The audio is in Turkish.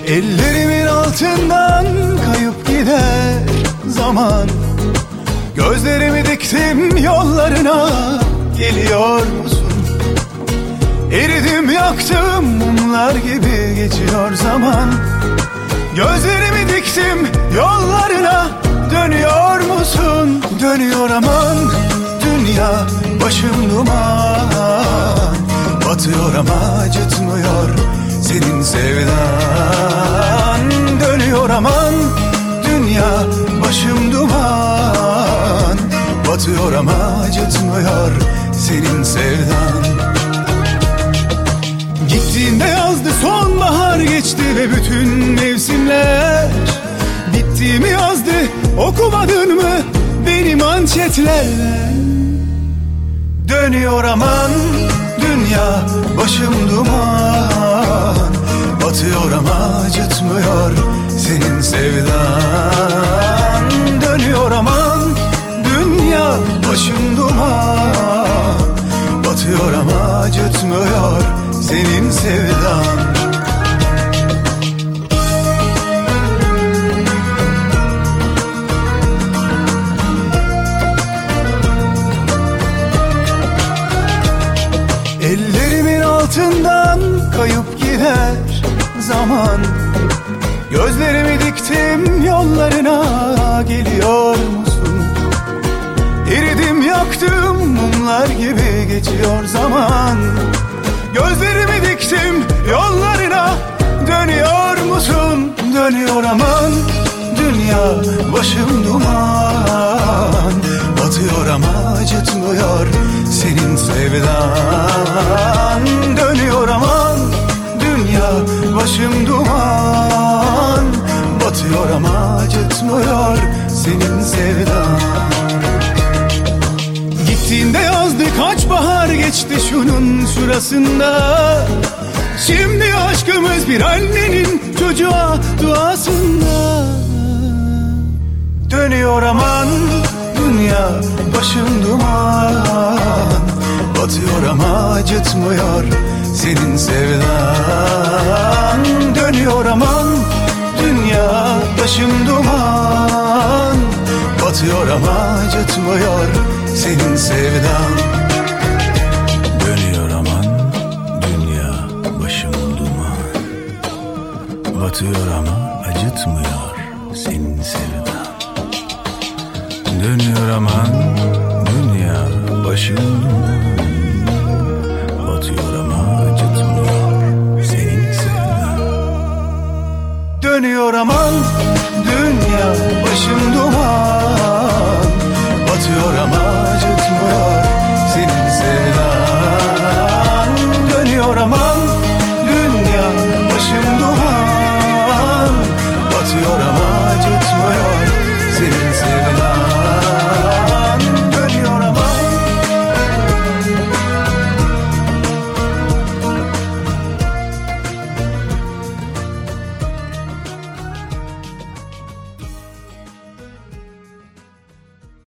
Ellerimin altından kayıp gider zaman. Gözlerimi diktim yollarına, geliyor musun? Eridim yaktım mumlar gibi geçiyor zaman. Gözlerimi diktim yollarına, dönüyor musun? Dönüyor aman dünya, başım duman. Batıyor ama acıtmıyor senin sevdan. Dönüyor aman dünya, başım duman. Batıyor ama acıtmıyor senin sevdan. Gittiğinde yazdı sonbahar geçti ve bütün mevsimler. Bittiğimi yazdı, okumadın mı benim manşetler? Dönüyor aman dünya, başım duman. Batıyor ama acıtmıyor senin sevdan. Dönüyor aman dünya, başım duman. Batıyor ama acıtmıyor senin sevdan. Ellerimin altından kayıp gider zaman. Gözlerimi diktim yollarına, geliyor musun? Eridim yaktım mumlar gibi geçiyor zaman. Gözlerimi diktim yollarına, dönüyor musun? Dönüyor aman dünya, başım duman. Batıyor ama acıtmıyor senin sevdan. Dönüyor aman dünya, başım duman. Batıyor ama acıtmıyor senin sevdan. Gittiğinde yazdı kaç bahar geçti şunun şurasında. Şimdi aşkımız bir annenin çocuğa duasında. Dönüyor aman dünya, başım duman. Batıyor ama acıtmıyor senin sevdan. Dönüyor aman dünya, başım duman. Batıyor ama acıtmıyor senin sevdan. Dönüyor aman dünya, başım duman. Batıyor ama acıtmıyor senin sevdan. Dönüyor aman dünya, başım duman. Batıyor ama acıtmıyor senin sevdan. Dönüyor aman dünya, başım duman.